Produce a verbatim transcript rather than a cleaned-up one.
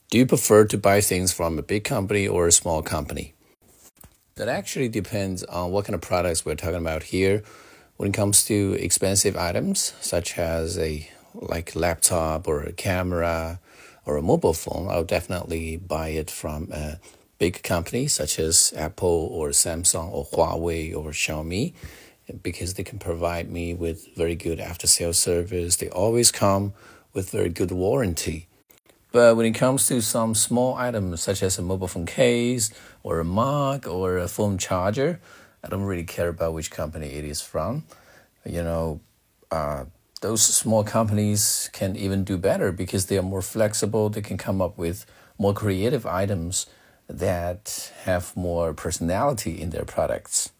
Do you prefer to buy things from a big company or a small company? That actually depends on what kind of products we're talking about here. When it comes to expensive items, such as a like laptop or a camera or a mobile phone, I'll definitely buy it from a big company such as Apple or Samsung or Huawei or Xiaomi, because they can provide me with very good after-sales service. They always come with very good warranty. But when it comes to some small items such as a mobile phone case or a mug or a phone charger, I don't really care about which company it is from. You know, uh, those small companies can even do better because they are more flexible. They can come up with more creative items that have more personality in their products.